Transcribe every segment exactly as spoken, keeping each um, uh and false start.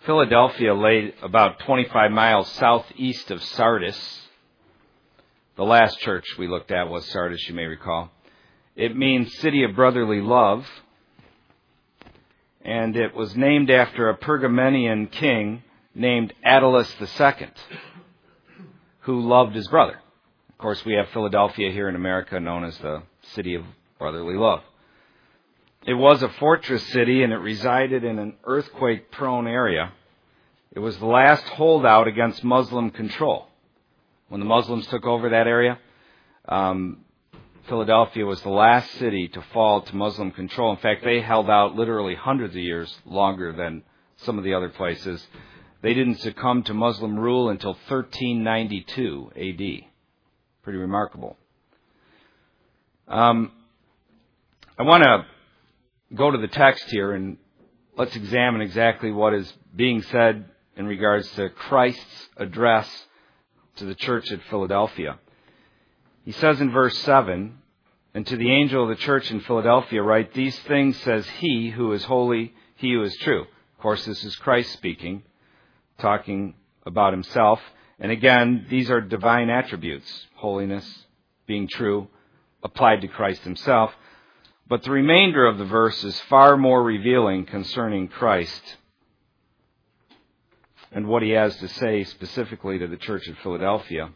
Philadelphia lay about twenty-five miles southeast of Sardis. The last church we looked at was Sardis, you may recall. It means city of brotherly love, and it was named after a Pergamenian king named Attalus the Second, who loved his brother. Of course, we have Philadelphia here in America, known as the city of brotherly love. It was a fortress city, and it resided in an earthquake-prone area. It was the last holdout against Muslim control. When the Muslims took over that area, um, Philadelphia was the last city to fall to Muslim control. In fact, they held out literally hundreds of years longer than some of the other places. They didn't succumb to Muslim rule until thirteen ninety-two A D. Pretty remarkable. Um, I want to go to the text here and let's examine exactly what is being said in regards to Christ's address to the church at Philadelphia. He says in verse seven, "And to the angel of the church in Philadelphia write, these things says he who is holy, he who is true." Of course, this is Christ speaking, talking about himself. And again, these are divine attributes, holiness, being true, applied to Christ himself. But the remainder of the verse is far more revealing concerning Christ and what he has to say specifically to the church at Philadelphia.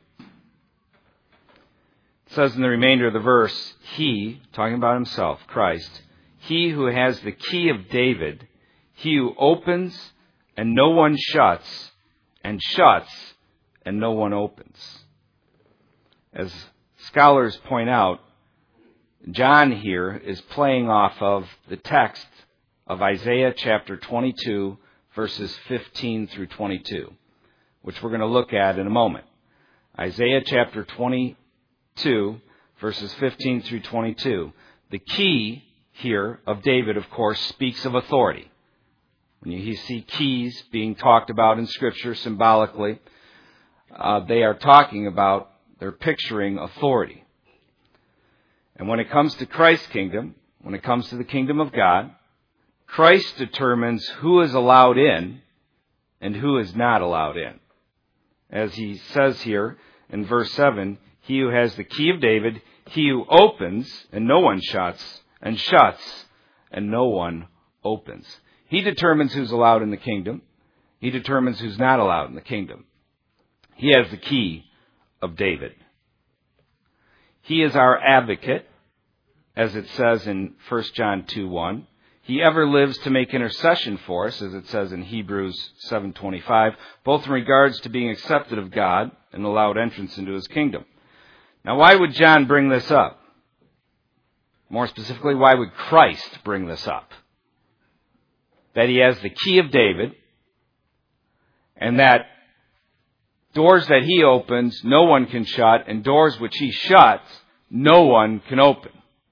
It says in the remainder of the verse, he, talking about himself, Christ, he who has the key of David, he who opens and no one shuts, and shuts and no one opens. As scholars point out, John here is playing off of the text of Isaiah chapter twenty-two, verses fifteen through twenty-two, which we're going to look at in a moment. Isaiah chapter twenty-two, verses fifteen through twenty-two. The key here of David, of course, speaks of authority. When you see keys being talked about in Scripture symbolically, uh, they are talking about, they're picturing authority. And when it comes to Christ's kingdom, when it comes to the kingdom of God, Christ determines who is allowed in and who is not allowed in. As he says here in verse seven, he who has the key of David, he who opens and no one shuts, and shuts and no one opens. He determines who's allowed in the kingdom. He determines who's not allowed in the kingdom. He has the key of David. He is our advocate, as it says in First John two one. He ever lives to make intercession for us, as it says in Hebrews seven twenty-five, both in regards to being accepted of God and allowed entrance into his kingdom. Now, why would John bring this up? More specifically, why would Christ bring this up? That he has the key of David, and that doors that he opens, no one can shut, and doors which he shuts, no one can open.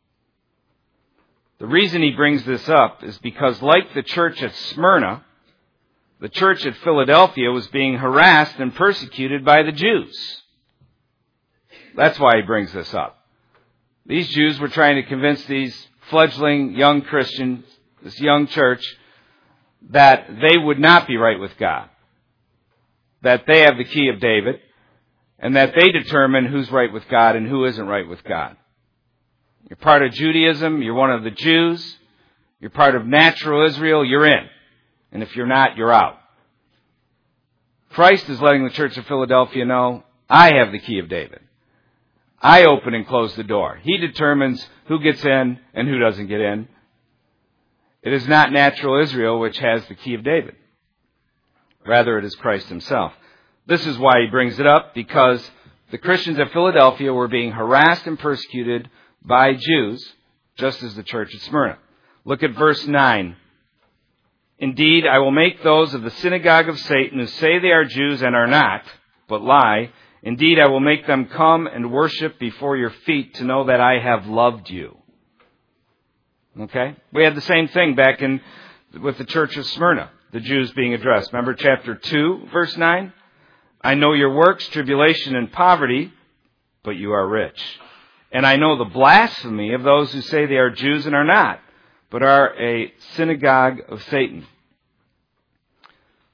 The reason he brings this up is because, like the church at Smyrna, the church at Philadelphia was being harassed and persecuted by the Jews. That's why he brings this up. These Jews were trying to convince these fledgling young Christians, this young church, that they would not be right with God, that they have the key of David, and that they determine who's right with God and who isn't right with God. You're part of Judaism, you're one of the Jews, you're part of natural Israel, you're in. And if you're not, you're out. Christ is letting the church of Philadelphia know, I have the key of David. I open and close the door. He determines who gets in and who doesn't get in. It is not natural Israel which has the key of David. Rather, it is Christ himself. This is why he brings it up, because the Christians at Philadelphia were being harassed and persecuted by Jews, just as the church at Smyrna. Look at verse nine. Indeed, I will make those of the synagogue of Satan who say they are Jews and are not, but lie. Indeed, I will make them come and worship before your feet to know that I have loved you. Okay? We had the same thing back in with the church of Smyrna, the Jews being addressed. Remember chapter two, verse nine? I know your works, tribulation and poverty, but you are rich. And I know the blasphemy of those who say they are Jews and are not, but are a synagogue of Satan.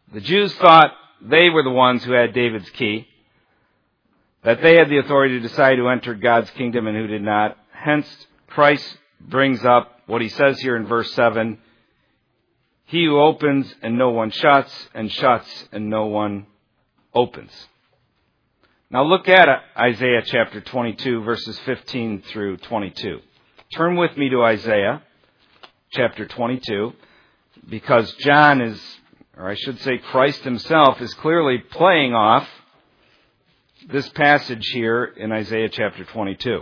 The Jews thought they were the ones who had David's key, that they had the authority to decide who entered God's kingdom and who did not. Hence, Christ brings up what he says here in verse seven, he who opens and no one shuts, and shuts and no one opens. Now look at Isaiah chapter twenty-two, verses fifteen through twenty-two. Turn with me to Isaiah chapter twenty-two, because John is, or I should say Christ himself, is clearly playing off this passage here in Isaiah chapter twenty-two.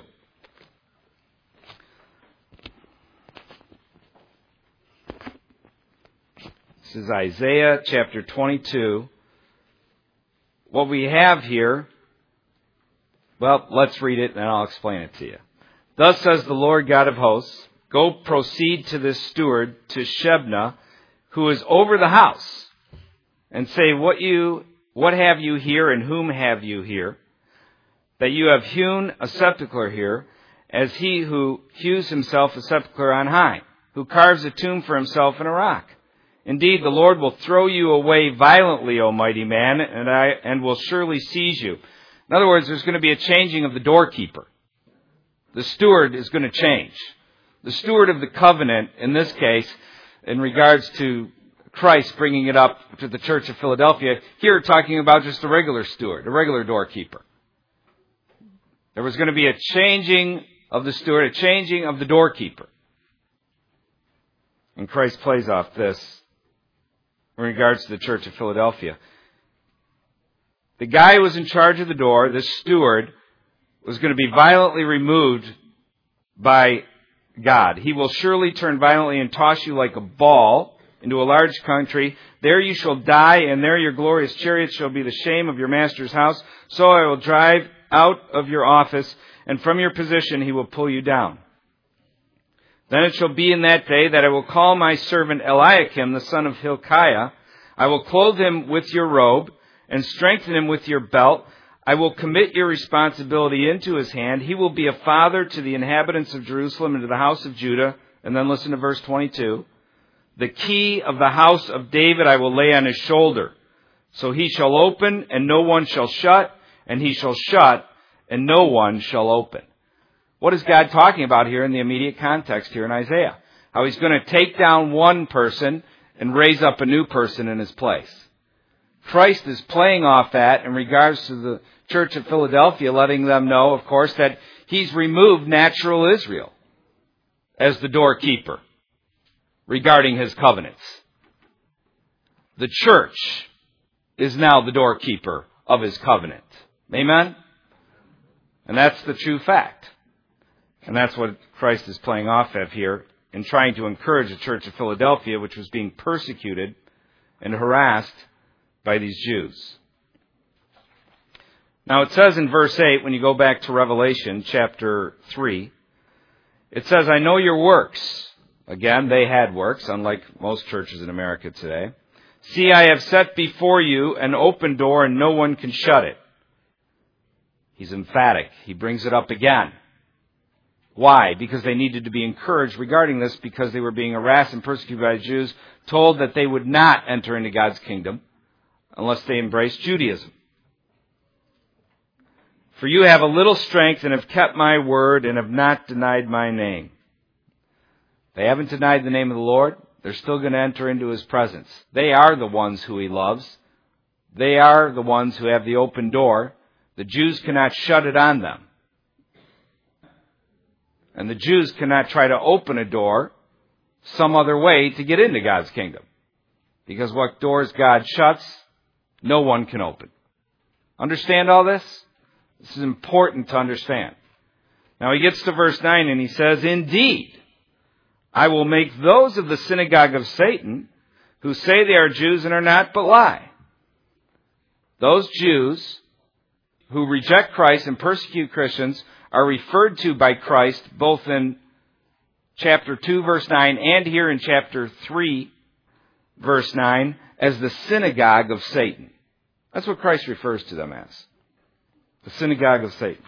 This is Isaiah chapter twenty-two. What we have here, well, let's read it and I'll explain it to you. Thus says the Lord God of hosts, go proceed to this steward, to Shebna, who is over the house, and say, what you, what have you here, and whom have you here, that you have hewn a sepulchre here, as he who hews himself a sepulchre on high, who carves a tomb for himself in a rock. Indeed, the Lord will throw you away violently, O mighty man, and I and will surely seize you. In other words, there's going to be a changing of the doorkeeper. The steward is going to change. The steward of the covenant, in this case, in regards to Christ bringing it up to the church of Philadelphia, here talking about just a regular steward, a regular doorkeeper. There was going to be a changing of the steward, a changing of the doorkeeper. And Christ plays off this in regards to the church of Philadelphia. The guy who was in charge of the door, this steward, was going to be violently removed by God. He will surely turn violently and toss you like a ball into a large country. There you shall die, and there your glorious chariots shall be the shame of your master's house. So I will drive out of your office, and from your position he will pull you down. Then it shall be in that day that I will call my servant Eliakim, the son of Hilkiah. I will clothe him with your robe and strengthen him with your belt. I will commit your responsibility into his hand. He will be a father to the inhabitants of Jerusalem and to the house of Judah. And then listen to verse twenty-two. The key of the house of David I will lay on his shoulder. So he shall open and no one shall shut, and he shall shut and no one shall open. What is God talking about here in the immediate context here in Isaiah? How he's going to take down one person and raise up a new person in his place. Christ is playing off that in regards to the church of Philadelphia, letting them know, of course, that he's removed natural Israel as the doorkeeper regarding his covenants. The church is now the doorkeeper of his covenant. Amen? And that's the true fact. And that's what Christ is playing off of here in trying to encourage the church of Philadelphia, which was being persecuted and harassed by these Jews. Now it says in verse eight, when you go back to Revelation chapter three, it says, I know your works. Again, they had works, unlike most churches in America today. See, I have set before you an open door and no one can shut it. He's emphatic. He brings it up again. Why? Because they needed to be encouraged regarding this, because they were being harassed and persecuted by the Jews, told that they would not enter into God's kingdom unless they embraced Judaism. For you have a little strength and have kept my word and have not denied my name. They haven't denied the name of the Lord. They're still going to enter into his presence. They are the ones who he loves. They are the ones who have the open door. The Jews cannot shut it on them. And the Jews cannot try to open a door some other way to get into God's kingdom. Because what doors God shuts, no one can open. Understand all this? This is important to understand. Now he gets to verse nine and he says, indeed, I will make those of the synagogue of Satan who say they are Jews and are not, but lie. Those Jews who reject Christ and persecute Christians are referred to by Christ both in chapter two, verse nine, and here in chapter three, verse nine, as the synagogue of Satan. That's what Christ refers to them as. The synagogue of Satan.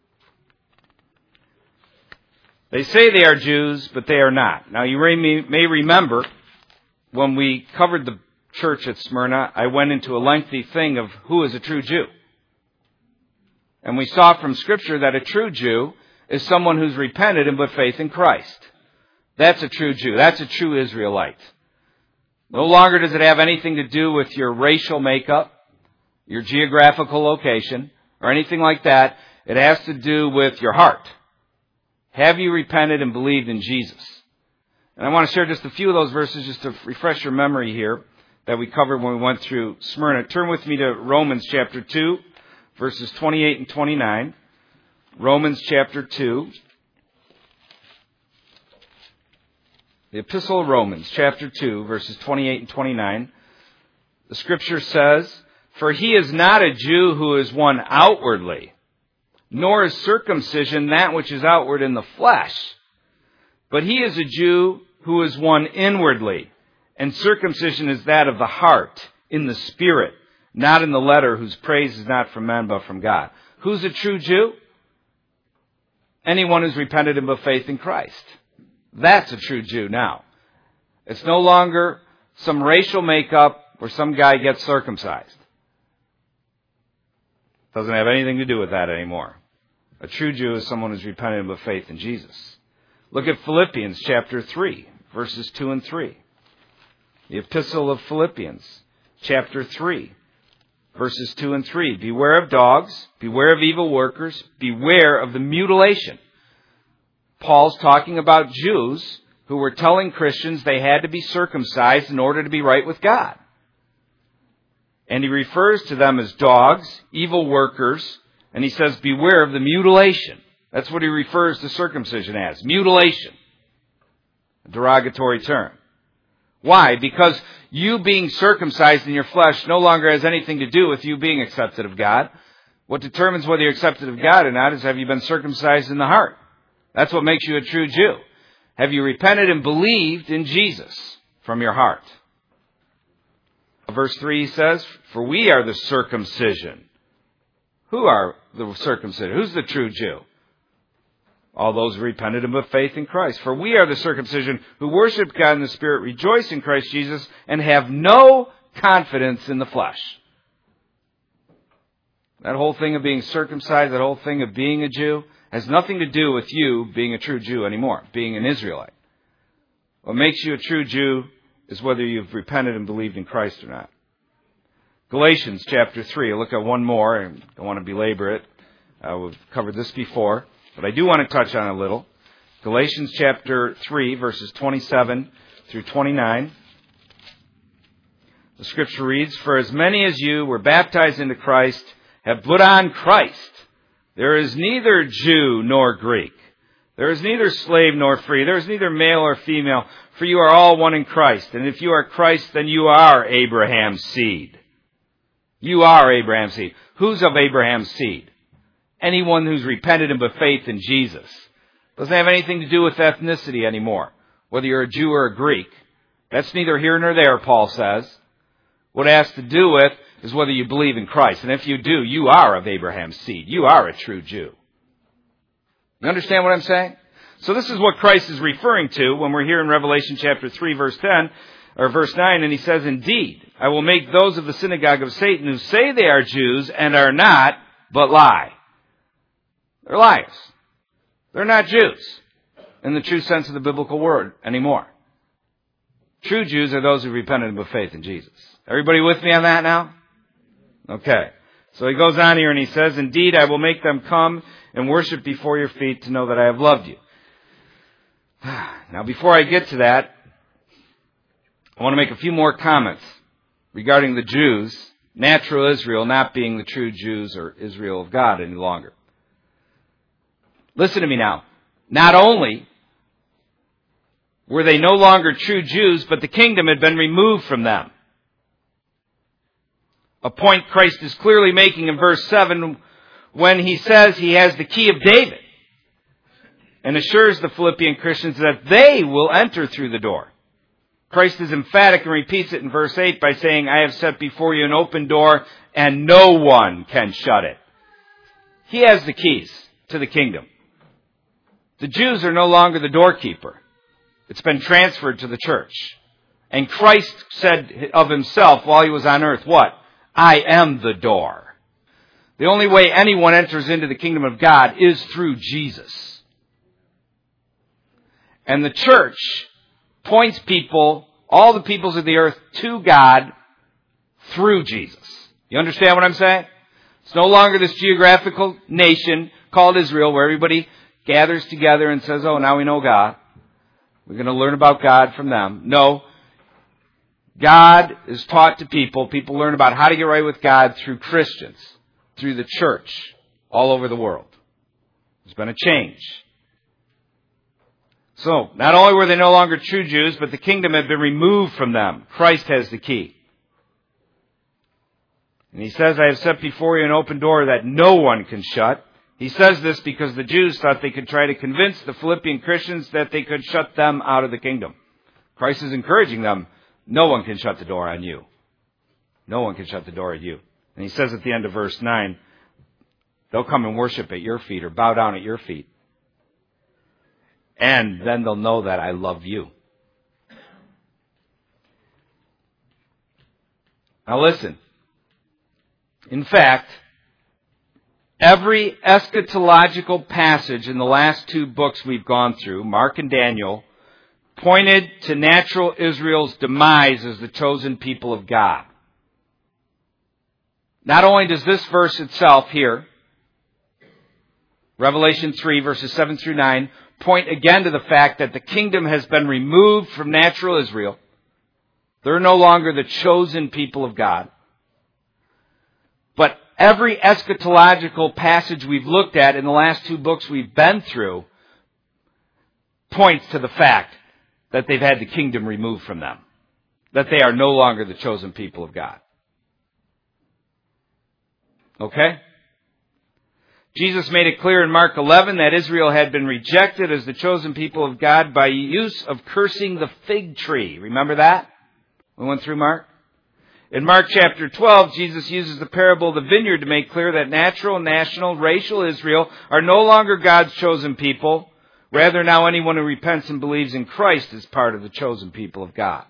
They say they are Jews, but they are not. Now you may remember when we covered the church at Smyrna, I went into a lengthy thing of who is a true Jew. And we saw from Scripture that a true Jew is someone who's repented and put faith in Christ. That's a true Jew. That's a true Israelite. No longer does it have anything to do with your racial makeup, your geographical location, or anything like that. It has to do with your heart. Have you repented and believed in Jesus? And I want to share just a few of those verses just to refresh your memory here that we covered when we went through Smyrna. Turn with me to Romans chapter two, verses twenty-eight and twenty-nine. Romans chapter two. The Epistle of Romans chapter two, verses twenty-eight and twenty-nine. The Scripture says, "For he is not a Jew who is one outwardly, nor is circumcision that which is outward in the flesh. But he is a Jew who is one inwardly, and circumcision is that of the heart, in the spirit, not in the letter, whose praise is not from men but from God." Who's a true Jew? Anyone who's repented and put faith in Christ. That's a true Jew now. It's no longer some racial makeup where some guy gets circumcised. Doesn't have anything to do with that anymore. A true Jew is someone who's repented and put faith in Jesus. Look at Philippians chapter three, verses two and three. The Epistle of Philippians chapter three, verses two and three. "Beware of dogs, beware of evil workers, beware of the mutilation." Paul's talking about Jews who were telling Christians they had to be circumcised in order to be right with God. And he refers to them as dogs, evil workers, and he says, beware of the mutilation. That's what he refers to circumcision as, mutilation. A derogatory term. Why? Because you being circumcised in your flesh no longer has anything to do with you being accepted of God. What determines whether you're accepted of God or not is have you been circumcised in the heart. That's what makes you a true Jew. Have you repented and believed in Jesus from your heart? Verse three says, "For we are the circumcision." Who are the circumcision? Who's the true Jew? All those who repented and put faith in Christ. "For we are the circumcision who worship God in the Spirit, rejoice in Christ Jesus, and have no confidence in the flesh." That whole thing of being circumcised, that whole thing of being a Jew, has nothing to do with you being a true Jew anymore, being an Israelite. What makes you a true Jew is whether you've repented and believed in Christ or not. Galatians chapter three. I'll look at one more. I don't want to belabor it. Uh, we've covered this before, but I do want to touch on it a little. Galatians chapter three, verses twenty-seven through twenty-nine. The Scripture reads, "For as many as you were baptized into Christ have put on Christ. There is neither Jew nor Greek. There is neither slave nor free. There is neither male or female, for you are all one in Christ. And if you are Christ, then you are Abraham's seed." You are Abraham's seed. Who's of Abraham's seed? Anyone who's repented and put faith in Jesus. Doesn't have anything to do with ethnicity anymore, whether you're a Jew or a Greek. That's neither here nor there, Paul says. What it has to do with is whether you believe in Christ. And if you do, you are of Abraham's seed. You are a true Jew. You understand what I'm saying? So this is what Christ is referring to when we're here in Revelation chapter three, verse ten, or verse nine, and he says, "Indeed, I will make those of the synagogue of Satan who say they are Jews and are not, but lie." They're liars. They're not Jews in the true sense of the biblical word anymore. True Jews are those who repented and put faith in Jesus. Everybody with me on that now? Okay. So he goes on here and he says, "Indeed, I will make them come and worship before your feet to know that I have loved you." Now, before I get to that, I want to make a few more comments regarding the Jews, natural Israel not being the true Jews or Israel of God any longer. Listen to me now. Not only were they no longer true Jews, but the kingdom had been removed from them. A point Christ is clearly making in verse seven when he says he has the key of David and assures the Philippian Christians that they will enter through the door. Christ is emphatic and repeats it in verse eight by saying, "I have set before you an open door and no one can shut it." He has the keys to the kingdom. The Jews are no longer the doorkeeper. It's been transferred to the church. And Christ said of himself while he was on earth, what? I am the door. The only way anyone enters into the kingdom of God is through Jesus. And the church points people, all the peoples of the earth, to God through Jesus. You understand what I'm saying? It's no longer this geographical nation called Israel where everybody gathers together and says, oh, now we know God. We're going to learn about God from them. No. God is taught to people. People learn about how to get right with God through Christians, through the church, all over the world. There's been a change. So, not only were they no longer true Jews, but the kingdom had been removed from them. Christ has the key. And he says, I have set before you an open door that no one can shut. He says this because the Jews thought they could try to convince the Philippian Christians that they could shut them out of the kingdom. Christ is encouraging them. No one can shut the door on you. No one can shut the door on you. And he says at the end of verse nine, they'll come and worship at your feet or bow down at your feet. And then they'll know that I love you. Now listen. In fact, every eschatological passage in the last two books we've gone through, Mark and Daniel, pointed to natural Israel's demise as the chosen people of God. Not only does this verse itself here, Revelation three, verses seven through nine, point again to the fact that the kingdom has been removed from natural Israel. They're no longer the chosen people of God. But every eschatological passage we've looked at in the last two books we've been through points to the fact that they've had the kingdom removed from them. That they are no longer the chosen people of God. Okay? Jesus made it clear in Mark eleven that Israel had been rejected as the chosen people of God by use of cursing the fig tree. Remember that? We went through Mark. In Mark chapter twelve, Jesus uses the parable of the vineyard to make clear that natural, national, racial Israel are no longer God's chosen people. Rather, now anyone who repents and believes in Christ is part of the chosen people of God.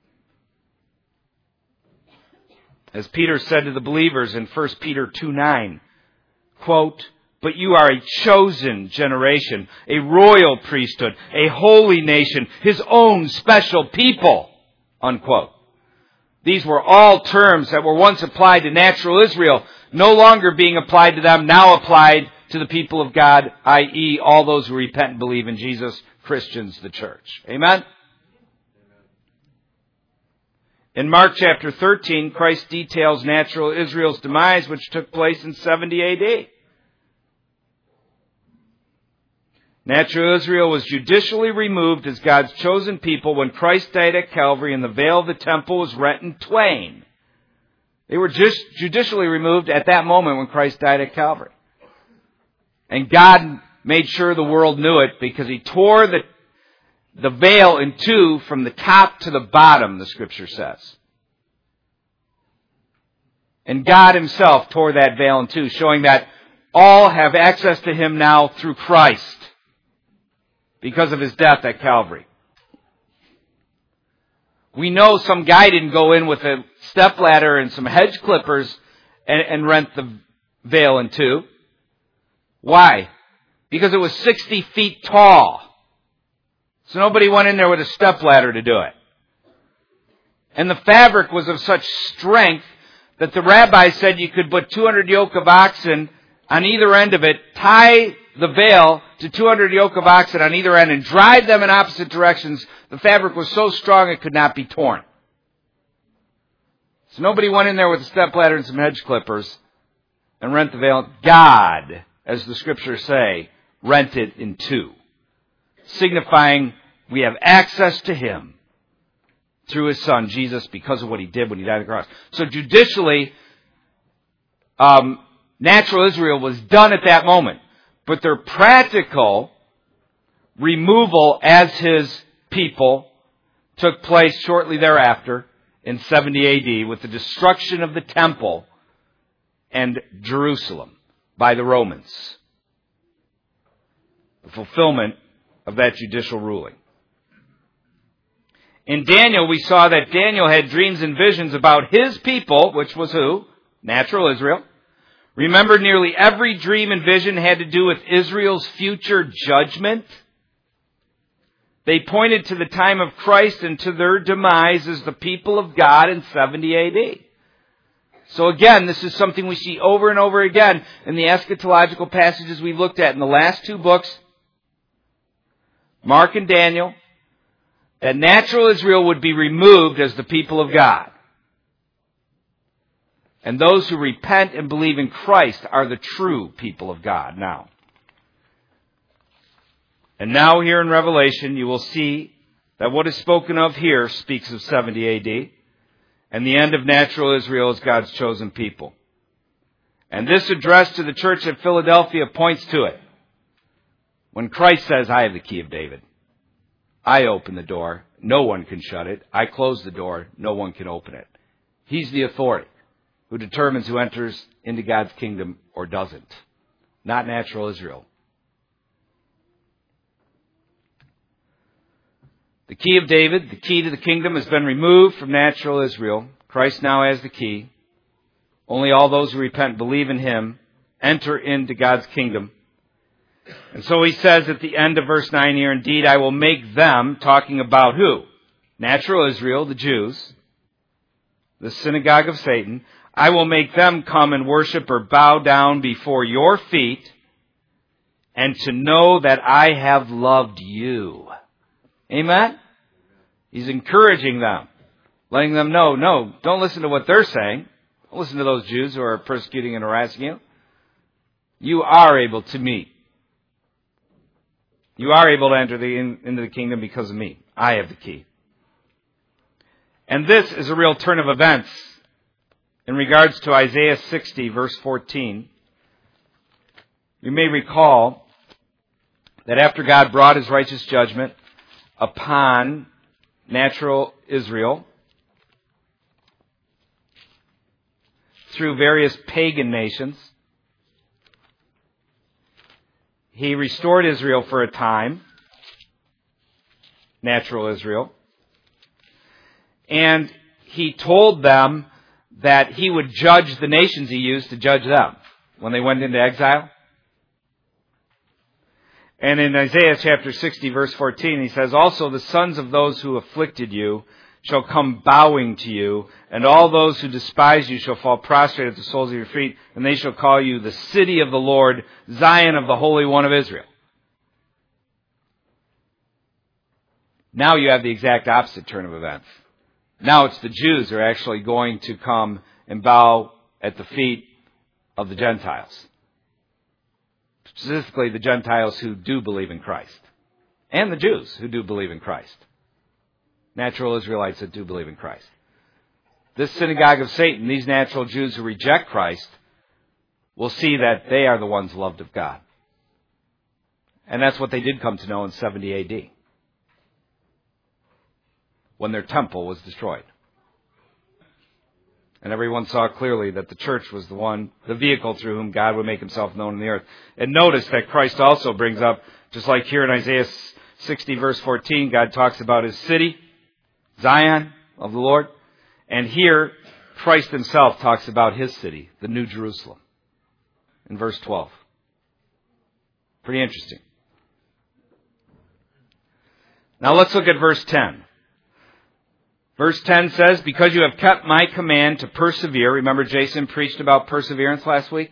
As Peter said to the believers in First Peter two nine, quote, but you are a chosen generation, a royal priesthood, a holy nation, his own special people, unquote. These were all terms that were once applied to natural Israel, no longer being applied to them, now applied to the people of God, that is all those who repent and believe in Jesus, Christians, the church. Amen? In Mark chapter thirteen, Christ details natural Israel's demise, which took place in seventy A D. Natural Israel was judicially removed as God's chosen people when Christ died at Calvary and the veil of the temple was rent in twain. They were just judicially removed at that moment when Christ died at Calvary. And God made sure the world knew it because he tore the, the veil in two from the top to the bottom, the scripture says. And God himself tore that veil in two, showing that all have access to him now through Christ because of his death at Calvary. We know some guy didn't go in with a stepladder and some hedge clippers and, and rent the veil in two. Why? Because it was sixty feet tall. So nobody went in there with a stepladder to do it. And the fabric was of such strength that the rabbi said you could put two hundred yoke of oxen on either end of it, tie the veil to two hundred yoke of oxen on either end, and drive them in opposite directions. The fabric was so strong it could not be torn. So nobody went in there with a stepladder and some hedge clippers and rent the veil. God, as the scriptures say, rent it in two, signifying we have access to him through his son, Jesus, because of what he did when he died on the cross. So judicially, um, natural Israel was done at that moment. But their practical removal as his people took place shortly thereafter in seventy A D with the destruction of the temple and Jerusalem by the Romans. The fulfillment of that judicial ruling. In Daniel, we saw that Daniel had dreams and visions about his people, which was who? Natural Israel. Remember, nearly every dream and vision had to do with Israel's future judgment. They pointed to the time of Christ and to their demise as the people of God in seventy A D. So again, this is something we see over and over again in the eschatological passages we looked at in the last two books, Mark and Daniel, that natural Israel would be removed as the people of God. And those who repent and believe in Christ are the true people of God now. And now here in Revelation, you will see that what is spoken of here speaks of seventy A D, and the end of natural Israel is God's chosen people. And this address to the church at Philadelphia points to it. When Christ says, I have the key of David. I open the door. No one can shut it. I close the door. No one can open it. He's the authority who determines who enters into God's kingdom or doesn't. Not natural Israel. The key of David, the key to the kingdom, has been removed from natural Israel. Christ now has the key. Only all those who repent and believe in Him enter into God's kingdom. And so he says at the end of verse nine here, indeed, I will make them, talking about who? Natural Israel, the Jews, the synagogue of Satan. I will make them come and worship or bow down before your feet, and to know that I have loved you. Amen? He's encouraging them, letting them know, no, don't listen to what they're saying. Don't listen to those Jews who are persecuting and harassing you. You are able to meet. You are able to enter the, in, into the kingdom because of me. I have the key. And this is a real turn of events in regards to Isaiah sixty, verse fourteen. You may recall that after God brought His righteous judgment upon natural Israel through various pagan nations, He restored Israel for a time, natural Israel, and He told them that He would judge the nations He used to judge them when they went into exile. And in Isaiah chapter sixty, verse fourteen, He says, also the sons of those who afflicted you shall come bowing to you, and all those who despise you shall fall prostrate at the soles of your feet, and they shall call you the city of the Lord, Zion of the Holy One of Israel. Now you have the exact opposite turn of events. Now it's the Jews who are actually going to come and bow at the feet of the Gentiles. Specifically the Gentiles who do believe in Christ. And the Jews who do believe in Christ. Natural Israelites that do believe in Christ. This synagogue of Satan, these natural Jews who reject Christ, will see that they are the ones loved of God. And that's what they did come to know in seventy A D, when their temple was destroyed. And everyone saw clearly that the church was the one, the vehicle through whom God would make Himself known in the earth. And notice that Christ also brings up, just like here in Isaiah sixty, verse fourteen, God talks about His city, Zion of the Lord. And here, Christ Himself talks about His city, the New Jerusalem, in verse twelve. Pretty interesting. Now let's look at verse ten. Verse ten says, because you have kept my command to persevere. Remember Jason preached about perseverance last week?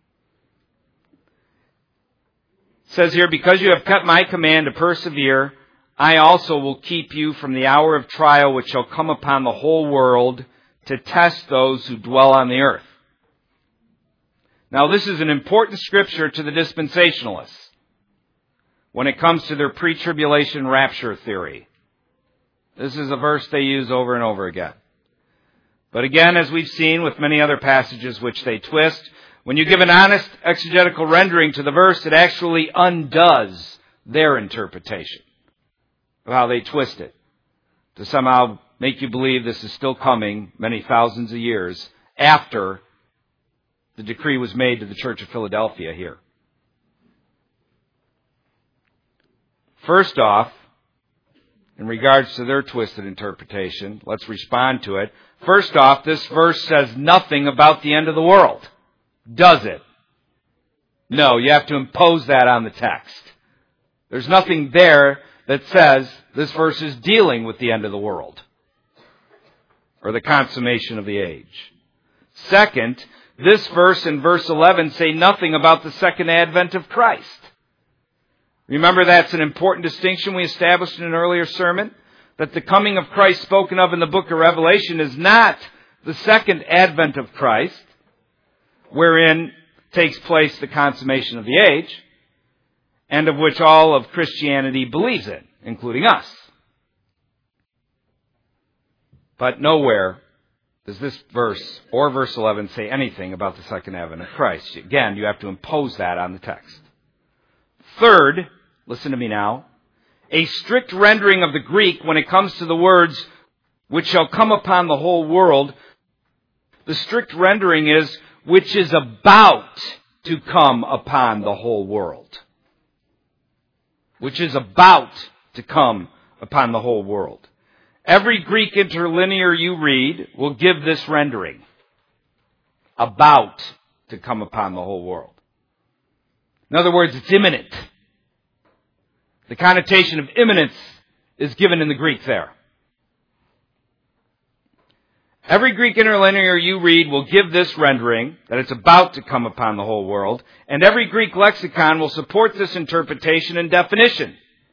It says here, because you have kept my command to persevere, I also will keep you from the hour of trial which shall come upon the whole world to test those who dwell on the earth. Now this is an important scripture to the dispensationalists when it comes to their pre-tribulation rapture theory. This is a verse they use over and over again. But again, as we've seen with many other passages which they twist, when you give an honest exegetical rendering to the verse, it actually undoes their interpretation of how they twist it to somehow make you believe this is still coming many thousands of years after the decree was made to the Church of Philadelphia here. First off, in regards to their twisted interpretation. Let's respond to it. First off, this verse says nothing about the end of the world. Does it? No, you have to impose that on the text. There's nothing there that says this verse is dealing with the end of the world or the consummation of the age. Second, this verse and verse eleven say nothing about the second advent of Christ. Remember, that's an important distinction we established in an earlier sermon, that the coming of Christ spoken of in the book of Revelation is not the second advent of Christ, wherein takes place the consummation of the age, and of which all of Christianity believes in, including us. But nowhere does this verse or verse eleven say anything about the second advent of Christ. Again, you have to impose that on the text. Third, listen to me now, a strict rendering of the Greek when it comes to the words, which shall come upon the whole world, the strict rendering is, which is about to come upon the whole world. Which is about to come upon the whole world. Every Greek interlinear you read will give this rendering. About to come upon the whole world. In other words, it's imminent. The connotation of imminence is given in the Greek there. Every Greek interlinear you read will give this rendering, that it's about to come upon the whole world, and every Greek lexicon will support this interpretation and definition.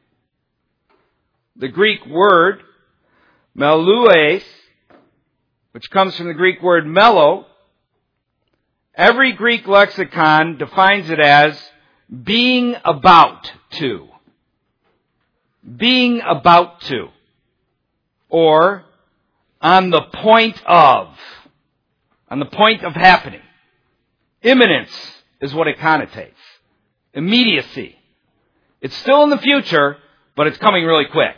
The Greek word, melues, which comes from the Greek word melo, every Greek lexicon defines it as being about to. Being about to. Or on the point of. On the point of happening. Imminence is what it connotates. Immediacy. It's still in the future, but it's coming really quick.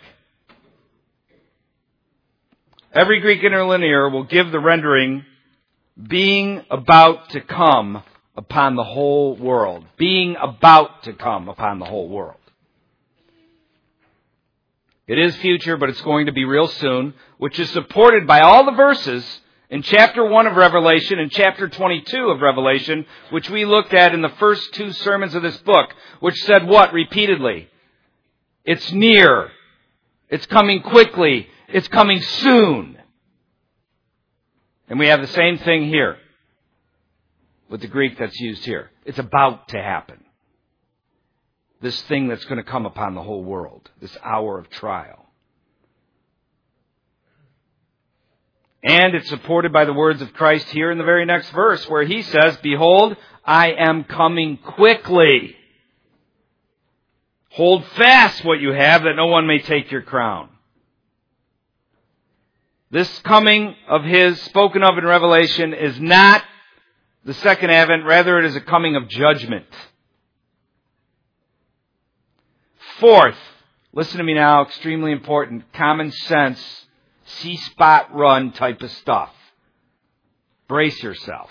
Every Greek interlinear will give the rendering being about to come upon the whole world. Being about to come upon the whole world. It is future, but it's going to be real soon, which is supported by all the verses in chapter one of Revelation and chapter twenty-two of Revelation, which we looked at in the first two sermons of this book, which said what repeatedly? It's near. It's coming quickly. It's coming soon. And we have the same thing here with the Greek that's used here. It's about to happen. This thing that's going to come upon the whole world. This hour of trial. And it's supported by the words of Christ here in the very next verse where he says, behold, I am coming quickly. Hold fast what you have that no one may take your crown. This coming of his spoken of in Revelation is not the second advent. Rather, it is a coming of judgment. Fourth, listen to me now, extremely important, common sense, see-spot run type of stuff. Brace yourself.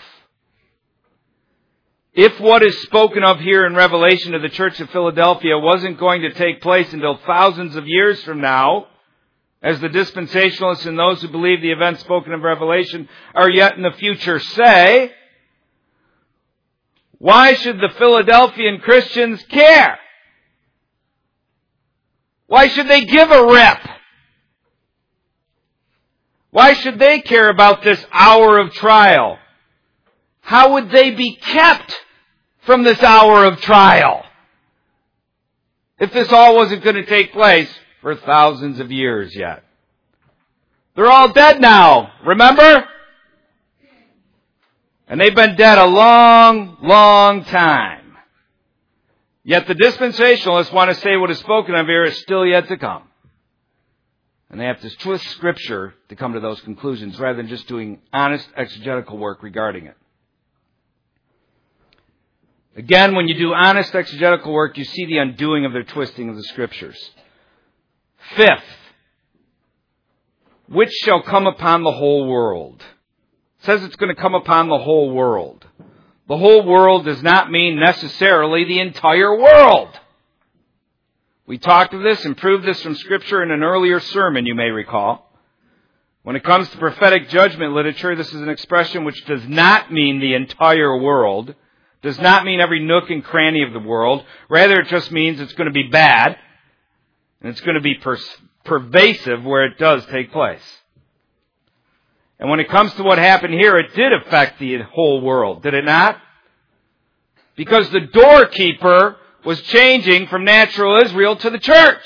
If what is spoken of here in Revelation to the Church of Philadelphia wasn't going to take place until thousands of years from now, as the dispensationalists and those who believe the events spoken of Revelation are yet in the future say, why should the Philadelphian Christians care? Why should they give a rip? Why should they care about this hour of trial? How would they be kept from this hour of trial if this all wasn't going to take place for thousands of years yet? They're all dead now, remember? And they've been dead a long, long time. Yet the dispensationalists want to say what is spoken of here is still yet to come. And they have to twist Scripture to come to those conclusions rather than just doing honest exegetical work regarding it. Again, when you do honest exegetical work, you see the undoing of their twisting of the Scriptures. Fifth, which shall come upon the whole world. It says it's going to come upon the whole world. The whole world does not mean necessarily the entire world. We talked of this and proved this from Scripture in an earlier sermon, you may recall. When it comes to prophetic judgment literature, this is an expression which does not mean the entire world, does not mean every nook and cranny of the world. Rather, it just means it's going to be bad, and it's going to be per- pervasive where it does take place. And when it comes to what happened here, it did affect the whole world, did it not? Because the doorkeeper was changing from natural Israel to the church.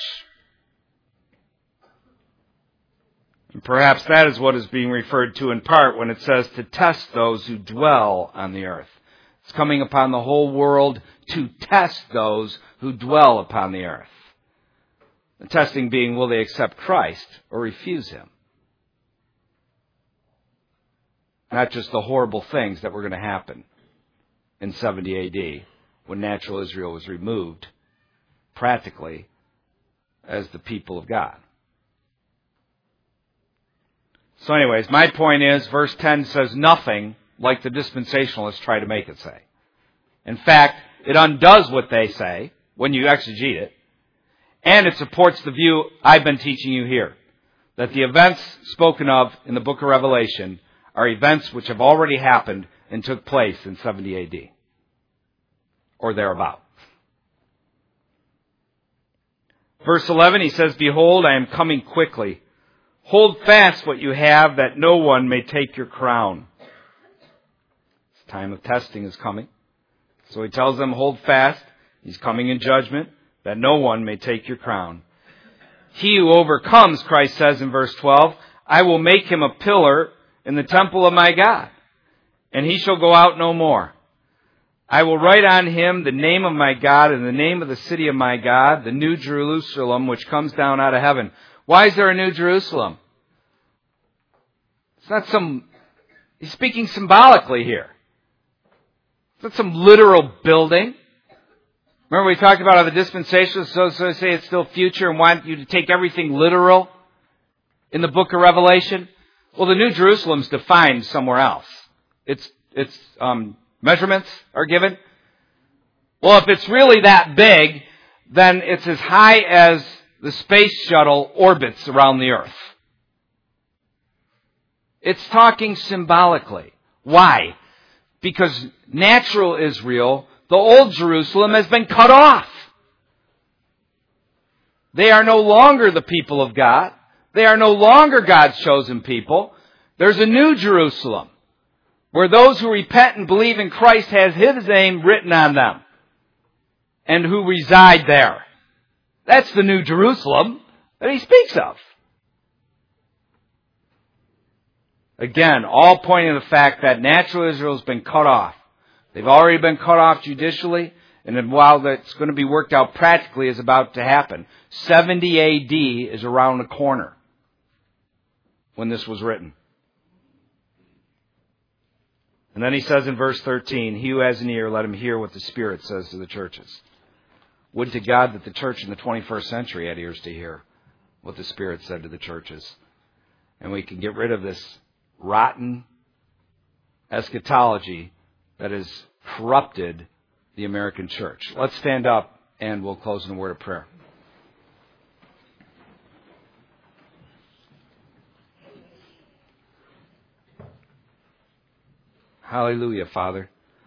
And perhaps that is what is being referred to in part when it says to test those who dwell on the earth. It's coming upon the whole world to test those who dwell upon the earth. The testing being, will they accept Christ or refuse Him? Not just the horrible things that were going to happen in seventy A D when natural Israel was removed practically as the people of God. So anyways, my point is, verse ten says nothing like the dispensationalists try to make it say. In fact, it undoes what they say when you exegete it, and it supports the view I've been teaching you here, that the events spoken of in the book of Revelation are events which have already happened and took place in seventy A D, or thereabout. Verse eleven, he says, behold, I am coming quickly. Hold fast what you have, that no one may take your crown. This time of testing is coming. So he tells them, hold fast. He's coming in judgment, that no one may take your crown. He who overcomes, Christ says in verse twelve, I will make him a pillar in the temple of my God, and he shall go out no more. I will write on him the name of my God and the name of the city of my God, the new Jerusalem, which comes down out of heaven. Why is there a new Jerusalem? It's not some, he's speaking symbolically here. It's not some literal building. Remember we talked about how the dispensationalists so, so say it's still future and want you to take everything literal in the book of Revelation? Well, the New Jerusalem's defined somewhere else. Its its um, measurements are given. Well, if it's really that big, then it's as high as the space shuttle orbits around the earth. It's talking symbolically. Why? Because natural Israel, the old Jerusalem, has been cut off. They are no longer the people of God. They are no longer God's chosen people. There's a new Jerusalem where those who repent and believe in Christ has His name written on them and who reside there. That's the new Jerusalem that he speaks of. Again, all pointing to the fact that natural Israel has been cut off. They've already been cut off judicially, and while that's going to be worked out practically is about to happen. seventy A D is around the corner when this was written. And then he says in verse thirteen, he who has an ear, let him hear what the Spirit says to the churches. Would to God that the church in the twenty-first century had ears to hear what the Spirit said to the churches. And we can get rid of this rotten eschatology that has corrupted the American church. Let's stand up and we'll close in a word of prayer. Hallelujah, Father.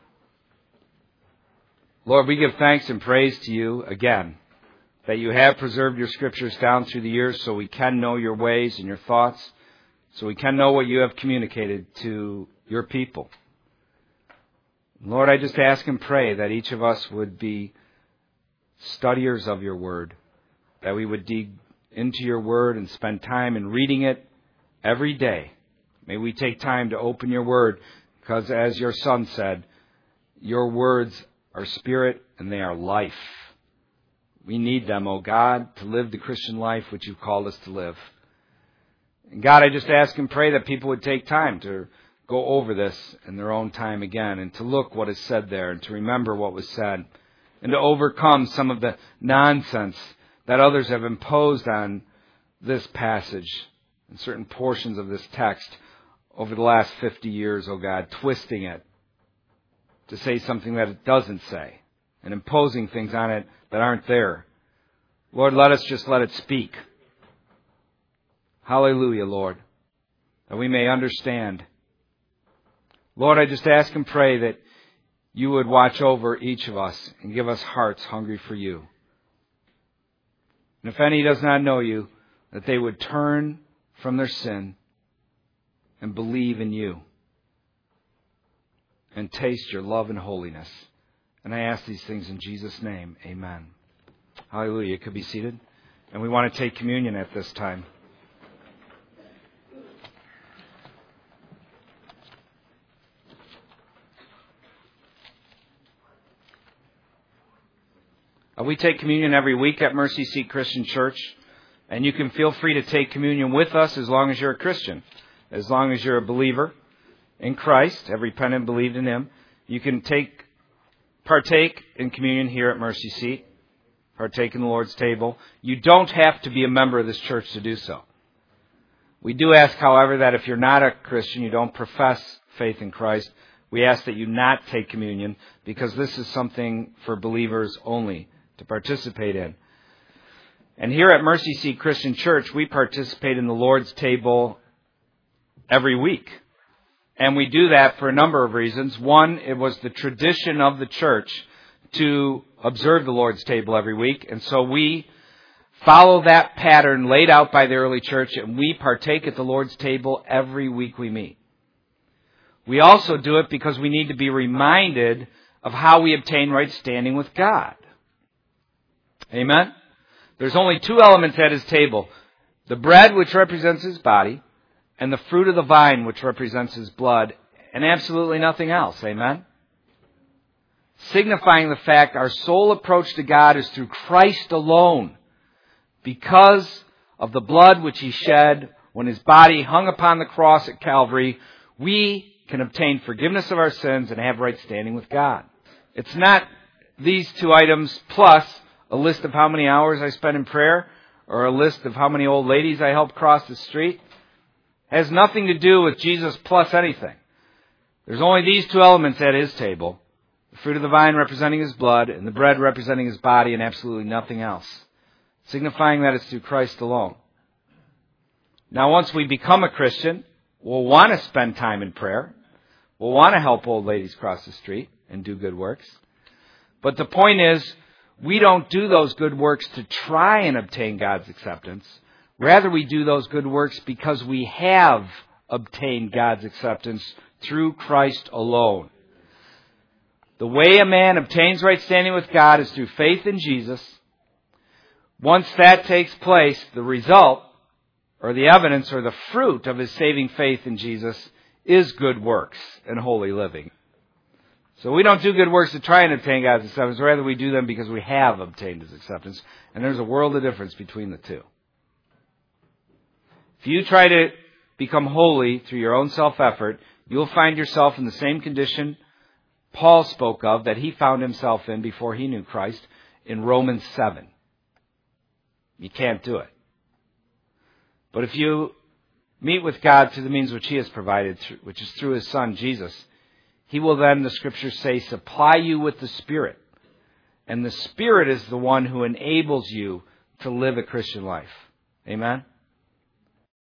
Lord, we give thanks and praise to you again that you have preserved your scriptures down through the years so we can know your ways and your thoughts, so we can know what you have communicated to your people. Lord, I just ask and pray that each of us would be studiers of your word, that we would dig into your word and spend time in reading it every day. May we take time to open your word, because as your Son said, your words are spirit and they are life. We need them, O God, to live the Christian life which you've called us to live. And God, I just ask and pray that people would take time to go over this in their own time again and to look what is said there and to remember what was said and to overcome some of the nonsense that others have imposed on this passage and certain portions of this text over the last fifty years, O God, twisting it to say something that it doesn't say and imposing things on it that aren't there. Lord, let us just let it speak. Hallelujah, Lord, that we may understand. Lord, I just ask and pray that you would watch over each of us and give us hearts hungry for you. And if any does not know you, that they would turn from their sin and believe in you and taste your love and holiness. And I ask these things in Jesus' name. Amen. Hallelujah. You could be seated. And we want to take communion at this time. We take communion every week at Mercy Seat Christian Church, and you can feel free to take communion with us as long as you're a Christian, as long as you're a believer in Christ, have repented and believed in Him. You can take, partake in communion here at Mercy Seat, partake in the Lord's table. You don't have to be a member of this church to do so. We do ask, however, that if you're not a Christian, you don't profess faith in Christ, we ask that you not take communion, because this is something for believers only to participate in. And here at Mercy Seat Christian Church, we participate in the Lord's table every week. And we do that for a number of reasons. One, it was the tradition of the church to observe the Lord's table every week. And so we follow that pattern laid out by the early church, and we partake at the Lord's table every week we meet. We also do it because we need to be reminded of how we obtain right standing with God. Amen? There's only two elements at His table. The bread, which represents His body, and the fruit of the vine, which represents His blood, and absolutely nothing else. Amen? Signifying the fact our sole approach to God is through Christ alone, because of the blood which He shed when His body hung upon the cross at Calvary. We can obtain forgiveness of our sins and have right standing with God. It's not these two items plus a list of how many hours I spend in prayer or a list of how many old ladies I help cross the street. It has nothing to do with Jesus plus anything. There's only these two elements at His table. The fruit of the vine representing His blood and the bread representing His body, and absolutely nothing else. Signifying that it's through Christ alone. Now once we become a Christian, we'll want to spend time in prayer. We'll want to help old ladies cross the street and do good works. But the point is, we don't do those good works to try and obtain God's acceptance. Rather, we do those good works because we have obtained God's acceptance through Christ alone. The way a man obtains right standing with God is through faith in Jesus. Once that takes place, the result, or the evidence, or the fruit of his saving faith in Jesus is good works and holy living. So we don't do good works to try and obtain God's acceptance. Rather, we do them because we have obtained His acceptance. And there's a world of difference between the two. If you try to become holy through your own self-effort, you'll find yourself in the same condition Paul spoke of, that he found himself in before he knew Christ, in Romans seven. You can't do it. But if you meet with God through the means which He has provided, which is through His Son, Jesus, He will then, the Scriptures say, supply you with the Spirit. And the Spirit is the one who enables you to live a Christian life. Amen?